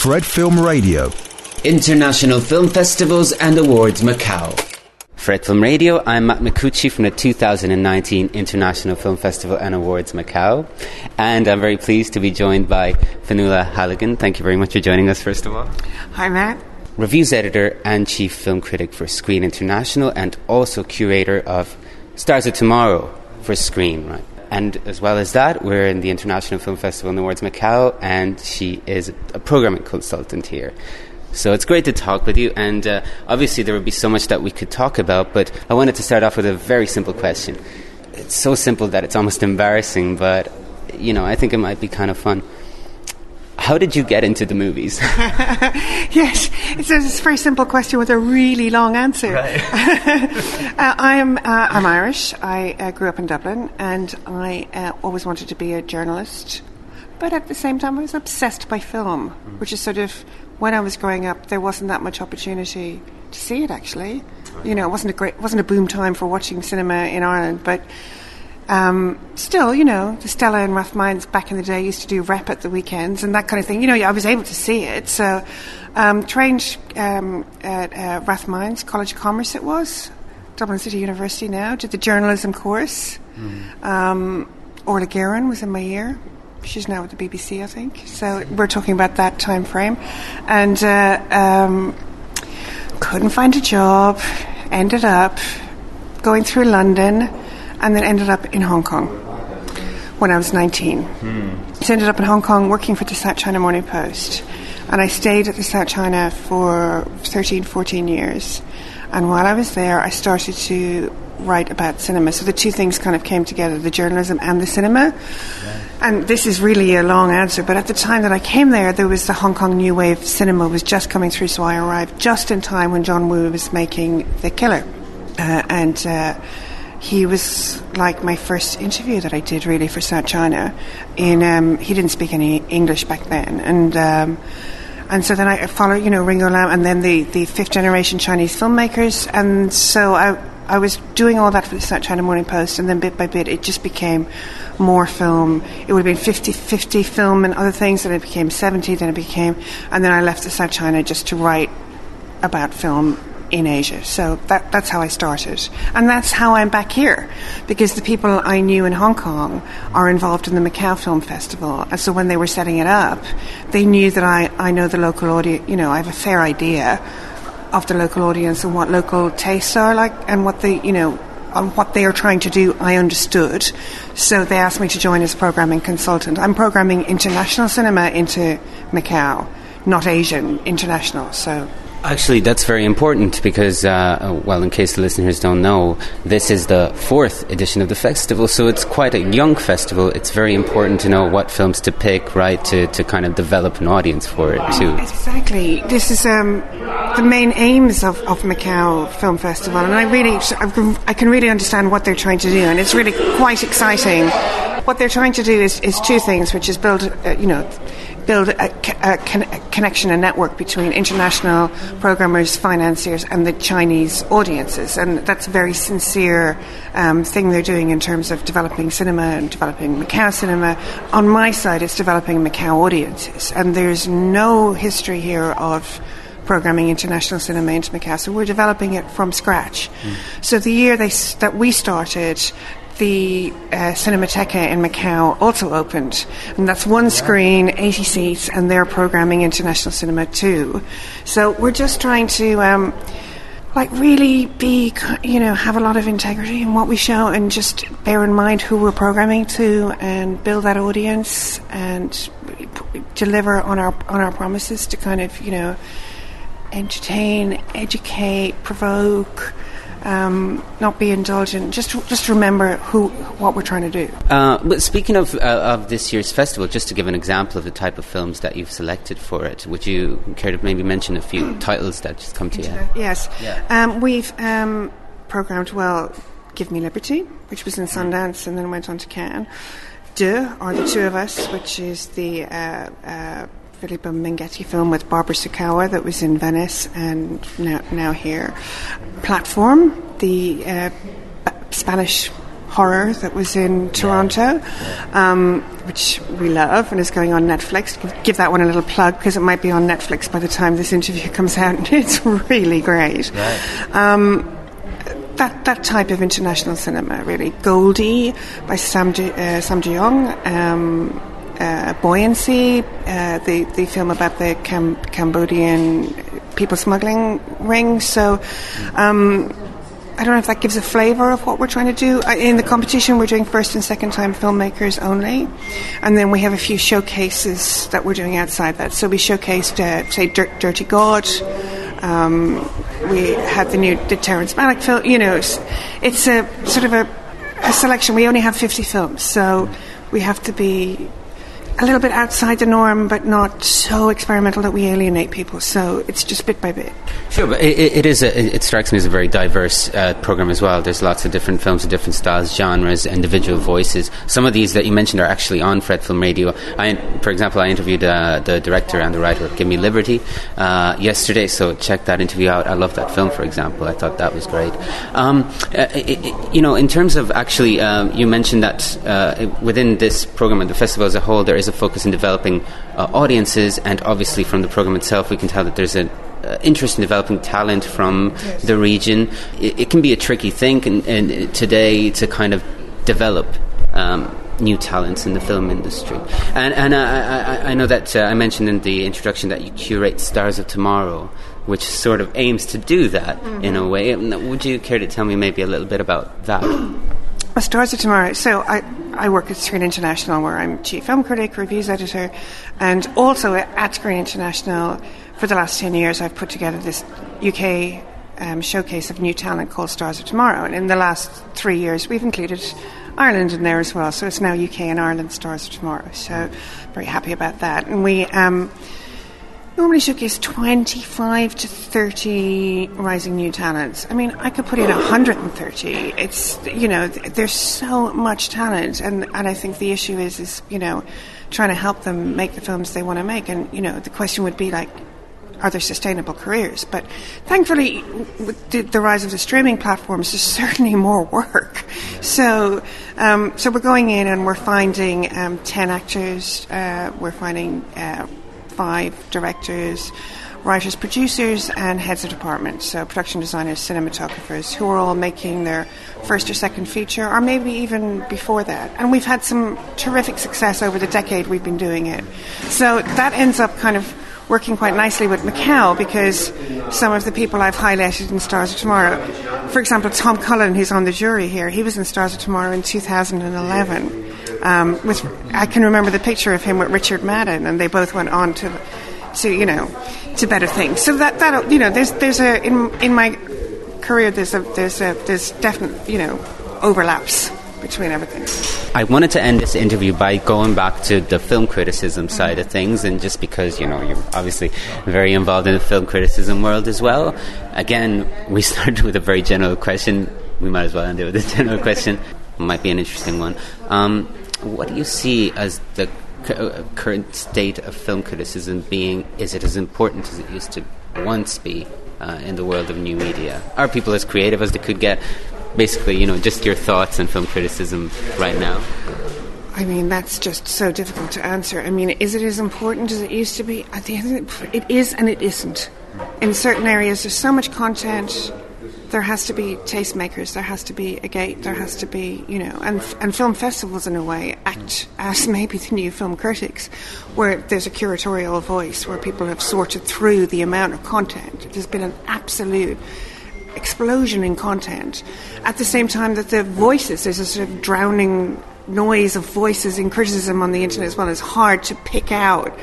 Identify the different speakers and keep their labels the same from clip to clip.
Speaker 1: Fred Film Radio.
Speaker 2: International Film Festivals and Awards Macau.
Speaker 3: Fred Film Radio, I'm Matt Micucci from the 2019 International Film Festival and Awards Macau, and I'm very pleased to be joined by Fionnuala Halligan. Thank you very much for joining us, first of all.
Speaker 4: Hi, Matt.
Speaker 3: Reviews editor and chief film critic for Screen International, and also curator of Stars of Tomorrow for Screen, right? And as well as that, we're in the International Film Festival and Awards Macau, and she is a programming consultant here. So it's great to talk with you, and obviously there would be so much that we could talk about, but I wanted to start off with a very simple question. It's so simple that it's almost embarrassing, but, you know, I think it might be kind of fun. How did you get into the movies?
Speaker 4: Yes, it's a very simple question with a really long answer.
Speaker 3: Right.
Speaker 4: I'm Irish. I grew up in Dublin, and I always wanted to be a journalist. But at the same time, I was obsessed by film, which is sort of, when I was growing up, there wasn't that much opportunity to see it, actually. You know, it wasn't a boom time for watching cinema in Ireland, but still, you know, the Stella and Rathmines back in the day used to do rep at the weekends and that kind of thing. You know, I was able to see it. So, trained at Rathmines, College of Commerce it was, Dublin City University now, did the journalism course. Orla Guerin was in my year. She's now at the BBC, I think. So we're talking about that time frame. And couldn't find a job, ended up going through London, and then ended up in Hong Kong when I was 19. So ended up in Hong Kong working for the South China Morning Post. And I stayed at the South China for 13, 14 years. And while I was there, I started to write about cinema. So the two things kind of came together, the journalism and the cinema. Right. And this is really a long answer, but at the time that I came there was the Hong Kong New Wave cinema was just coming through, so I arrived just in time when John Woo was making The Killer. He was like my first interview that I did really for South China. He didn't speak any English back then. And so then I followed, you know, Ringo Lam and then the fifth generation Chinese filmmakers. And so I was doing all that for the South China Morning Post, and then bit by bit it just became more film. It would have been 50-50 film and other things, then it became 70, and then I left the South China just to write about film in Asia. So that's how I started. And that's how I'm back here, because the people I knew in Hong Kong are involved in the Macau Film Festival. And so when they were setting it up, they knew that I know the local audience, you know, I have a fair idea of the local audience and what local tastes are like, and what what they are trying to do, I understood. So they asked me to join as a programming consultant. I'm programming international cinema into Macau, not Asian, international. So
Speaker 3: Actually, that's very important because, in case the listeners don't know, this is the 4th edition of the festival, so it's quite a young festival. It's very important to know what films to pick, right, to kind of develop an audience for it, too.
Speaker 4: Exactly. This is the main aims of Macau Film Festival, and I can really understand what they're trying to do, and it's really quite exciting. What they're trying to do is two things, which is build a connection, a network between international programmers, financiers, and the Chinese audiences. And that's a very sincere thing they're doing in terms of developing cinema and developing Macau cinema. On my side, it's developing Macau audiences. And there's no history here of programming international cinema into Macau, so we're developing it from scratch. So the year that we started, the Cinemateca in Macau also opened, and that's one screen, 80 seats, and they're programming international cinema too. So we're just trying to really be, have a lot of integrity in what we show, and just bear in mind who we're programming to, and build that audience, and deliver on our promises to kind of, entertain, educate, provoke. Not be indulgent. Just remember what we're trying to do.
Speaker 3: But speaking of this year's festival, just to give an example of the type of films that you've selected for it, would you care to maybe mention a few titles that just come to you?
Speaker 4: Yes. Yeah. We've programmed Give Me Liberty, which was in Sundance and then went on to Cannes. Deux, or The Two of Us, which is the Filippo Menghetti film with Barbara Sukawa that was in Venice and now here. Platform, the Spanish horror that was in Toronto, which we love and is going on Netflix. Give that one a little plug because it might be on Netflix by the time this interview comes out. It's really great. Right. That type of international cinema, really. Goldie by Sam De Jong, Buoyancy, the film about the Cambodian people smuggling ring. So I don't know if that gives a flavour of what we're trying to do. In the competition, we're doing first and second time filmmakers only, and then we have a few showcases that we're doing outside that. So we showcased, say, Dirty God. We had the Terrence Malick film. You know, it's a sort of a selection. We only have 50 films, so we have to be a little bit outside the norm, but not so experimental that we alienate people. So it's just bit by bit.
Speaker 3: Sure, but it strikes me as a very diverse program as well. There's lots of different films of different styles, genres, individual voices. Some of these that you mentioned are actually on Fred Film Radio. For example, I interviewed the director and the writer of Give Me Liberty yesterday, so check that interview out. I love that film, for example. I thought that was great. In terms of actually, you mentioned that within this program and the festival as a whole, there is a focus in developing audiences, and obviously from the program itself we can tell that there's an interest in developing talent from the region. It can be a tricky thing and today to kind of develop new talents in the film industry. And I know that I mentioned in the introduction that you curate Stars of Tomorrow, which sort of aims to do that in a way. Would you care to tell me maybe a little bit about that?
Speaker 4: Stars of Tomorrow. So I work at Screen International, where I'm chief film critic, reviews editor, and also at Screen International for the last 10 years I've put together this UK showcase of new talent called Stars of Tomorrow. And in the last 3 years we've included Ireland in there as well. So it's now UK and Ireland Stars of Tomorrow. So very happy about that. And we normally showcase 25 to 30 rising new talents. I mean, I could put in 130. It's, there's so much talent, and I think the issue is trying to help them make the films they want to make. And, the question would be like, are there sustainable careers? But thankfully, with the rise of the streaming platforms, there's certainly more work. So we're going in and we're finding 10 actors, we're finding 5 directors, writers, producers, and heads of departments, so production designers, cinematographers, who are all making their first or second feature, or maybe even before that. And we've had some terrific success over the decade we've been doing it. So that ends up kind of working quite nicely with Macau, because some of the people I've highlighted in Stars of Tomorrow, for example, Tom Cullen, who's on the jury here, he was in Stars of Tomorrow in 2011. I can remember the picture of him with Richard Madden, and they both went on to better things. So that there's in my career there's definite overlaps between everything.
Speaker 3: I wanted to end this interview by going back to the film criticism side of things, and just because you're obviously very involved in the film criticism world as well. Again, we started with a very general question. We might as well end it with a general question. It might be an interesting one. What do you see as the current state of film criticism being? Is it as important as it used to once be in the world of new media? Are people as creative as they could get? Basically, just your thoughts on film criticism right now.
Speaker 4: I mean, that's just so difficult to answer. I mean, is it as important as it used to be? I think it is and it isn't. In certain areas, there's so much content. There has to be tastemakers, there has to be a gate, there has to be, and film festivals in a way act as maybe the new film critics, where there's a curatorial voice, where people have sorted through the amount of content. There's been an absolute explosion in content. At the same time that the voices, there's a sort of drowning noise of voices in criticism on the internet as well. It's hard to pick out,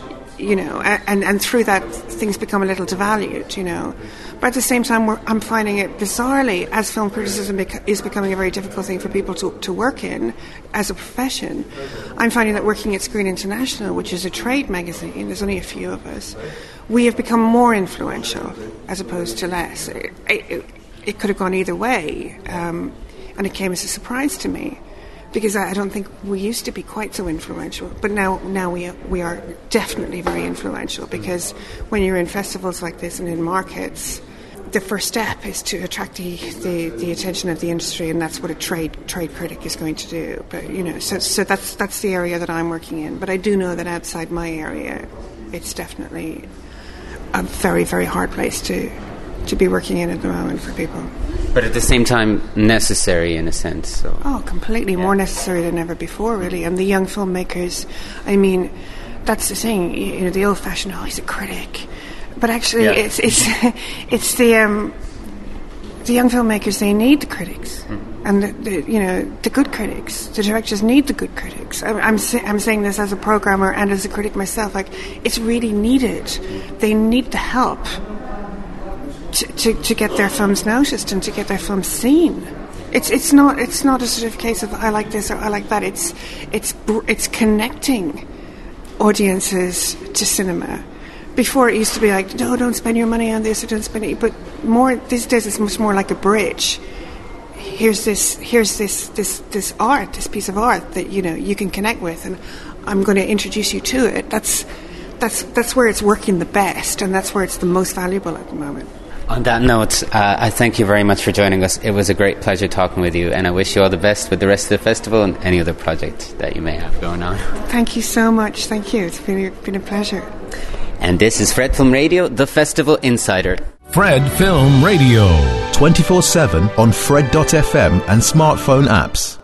Speaker 4: and through that things become a little devalued, But at the same time, I'm finding it bizarrely, as film criticism is becoming a very difficult thing for people to work in as a profession. I'm finding that working at Screen International, which is a trade magazine, there's only a few of us, we have become more influential as opposed to less. It could have gone either way, and it came as a surprise to me, because I don't think we used to be quite so influential. But now we are definitely very influential, because when you're in festivals like this and in markets, the first step is to attract the attention of the industry, and that's what a trade critic is going to do. But so that's the area that I'm working in. But I do know that outside my area, it's definitely a very, very hard place to be working in at the moment for people.
Speaker 3: But at the same time, necessary in a sense. So.
Speaker 4: Oh, completely more necessary than ever before, really. And the young filmmakers, I mean, that's the thing. The old-fashioned, he's a critic. But actually, it's the young filmmakers. They need the critics, and the good critics. The directors need the good critics. I'm saying this as a programmer and as a critic myself. Like, it's really needed. They need the help to get their films noticed and to get their films seen. It's not a sort of case of I like this or I like that. It's connecting audiences to cinema. Before it used to be like, no, don't spend your money on this or don't spend it. But more these days, it's much more like a bridge. Here's this art, this piece of art that you can connect with, and I'm going to introduce you to it. That's where it's working the best, and that's where it's the most valuable at the moment.
Speaker 3: On that note, I thank you very much for joining us. It was a great pleasure talking with you, and I wish you all the best with the rest of the festival and any other project that you may have going on.
Speaker 4: Thank you so much. Thank you. It's been a pleasure.
Speaker 3: And this is Fred Film Radio, the Festival Insider.
Speaker 1: Fred Film Radio.
Speaker 5: 24/7 on Fred.fm and smartphone apps.